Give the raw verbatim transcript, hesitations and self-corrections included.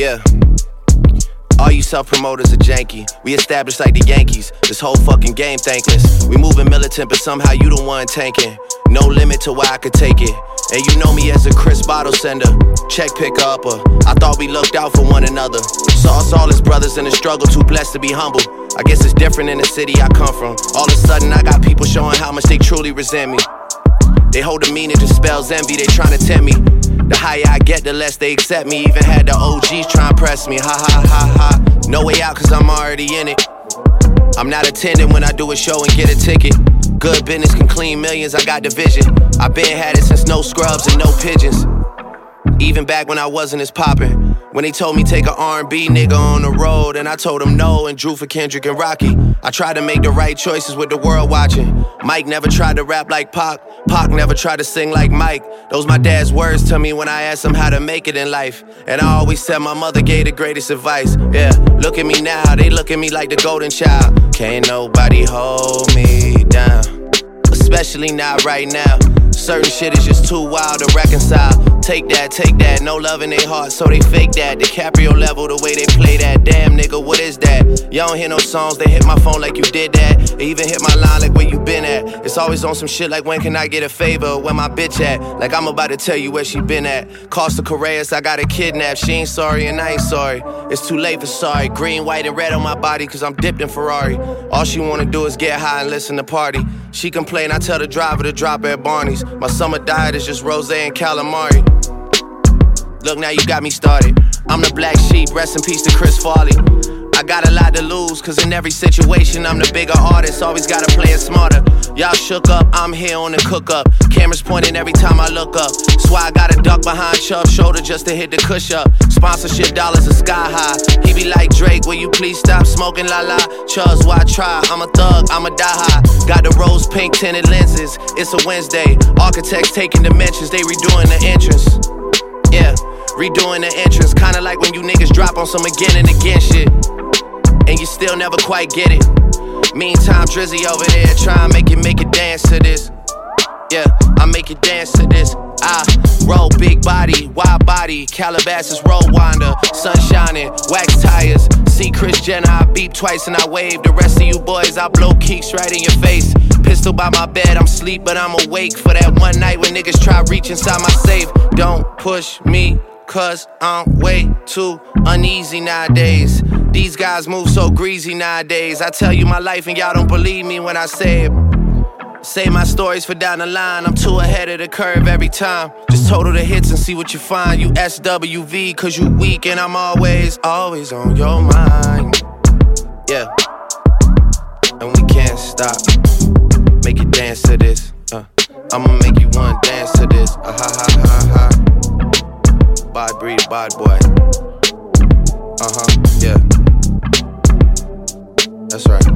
Yeah. All you self-promoters are janky. We established like the Yankees. This whole fucking game thankless. We moving militant, but somehow you the one tanking. No limit to why I could take it. And you know me as a Chris bottle sender, check picker upper. I thought we looked out for one another. Saw us all as brothers in the struggle, too blessed to be humble. I guess it's different in the city I come from. All of a sudden I got people showing how much they truly resent me. They hold a meaning to spells envy, they trying to tempt me. The higher I get, the less they accept me. Even had the O Gs try and press me. Ha ha ha ha. No way out cause I'm already in it. I'm not attending when I do a show and get a ticket. Good business can clean millions, I got the vision. I been had it since no scrubs and no pigeons. Even back when I wasn't as poppin'. When they told me take a R and B nigga on the road, and I told them no and drew for Kendrick and Rocky. I tried to make the right choices with the world watching. Mike never tried to rap like Pac. Pac never tried to sing like Mike. Those my dad's words to me when I asked him how to make it in life. And I always said my mother gave the greatest advice. Yeah, look at me now, they look at me like the golden child. Can't nobody hold me down, especially not right now. Certain shit is just too wild to reconcile. Take that, take that, no love in their heart, so they fake that. DiCaprio level, the way they play that. Damn nigga, what is that? You don't hear no songs, they hit my phone like you did that. They even hit my line like where you been at. It's always on some shit like when can I get a favor? Where my bitch at? Like I'm about to tell you where she been at. Costa Correas, I got her kidnapped. She ain't sorry and I ain't sorry. It's too late for sorry. Green, white, and red on my body cause I'm dipped in Ferrari. All she wanna do is get high and listen to party. She complain, I tell the driver to drop at Barney's. My summer diet is just rosé and calamari. Look, now you got me started. I'm the black sheep, rest in peace to Chris Farley. I got a lot to lose, cause in every situation I'm the bigger artist, always gotta play it smarter. Y'all shook up, I'm here on the cook up. Cameras pointing every time I look up. That's why I gotta duck behind Chubb's shoulder just to hit the cush up. Sponsorship dollars are sky high. He be like, Drake, will you please stop smoking la la? Chubb's why try, I'm a thug, I'm a die high. Got the rose pink tinted lenses, it's a Wednesday. Architects taking dimensions, they redoing the entrance. Yeah, redoing the entrance. Kinda like when you niggas drop on some again and again shit, and you still never quite get it. Meantime, Drizzy over there try and make it, make it dance to this. Yeah, I make it dance to this. I roll big body, wide body, Calabasas road winder, sun shining, wax tires. See Chris Jenner, I beep twice and I wave. The rest of you boys, I blow keeks right in your face. Pistol by my bed, I'm sleep, but I'm awake for that one night when niggas try reach inside my safe. Don't push me, cause I'm way too uneasy nowadays. These guys move so greasy nowadays. I tell you my life and y'all don't believe me when I say it. Say my stories for down the line. I'm too ahead of the curve every time. Just total the hits and see what you find. You S W V cause you weak and I'm always, always on your mind. Yeah. And we can't stop. Make it dance to this. Uh, I'ma make you one dance to this. Uh, ha ha ha ha. Bad breed, bad boy. Uh huh, yeah. That's right.